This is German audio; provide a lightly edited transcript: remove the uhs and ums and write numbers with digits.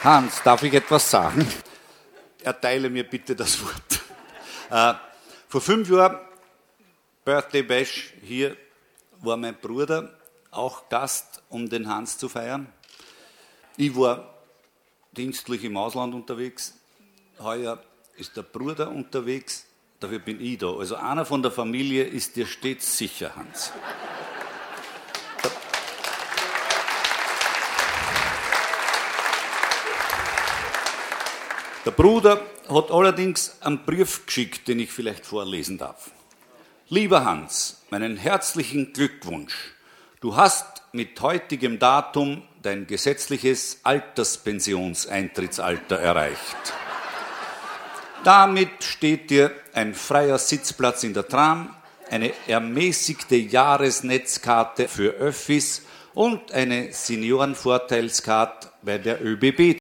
Hans, darf ich etwas sagen? Erteile mir bitte das Wort. Vor 5 Jahren, Birthday Bash, hier war mein Bruder auch Gast, um den Hans zu feiern. Ich war dienstlich im Ausland unterwegs. Heuer ist der Bruder unterwegs, dafür bin ich da. Also einer von der Familie ist dir stets sicher, Hans. Der Bruder hat allerdings einen Brief geschickt, den ich vielleicht vorlesen darf. Lieber Hans, meinen herzlichen Glückwunsch. Du hast mit heutigem Datum dein gesetzliches Alterspensionseintrittsalter erreicht. Damit steht dir ein freier Sitzplatz in der Tram, eine ermäßigte Jahresnetzkarte für Öffis und eine Seniorenvorteilskarte bei der ÖBB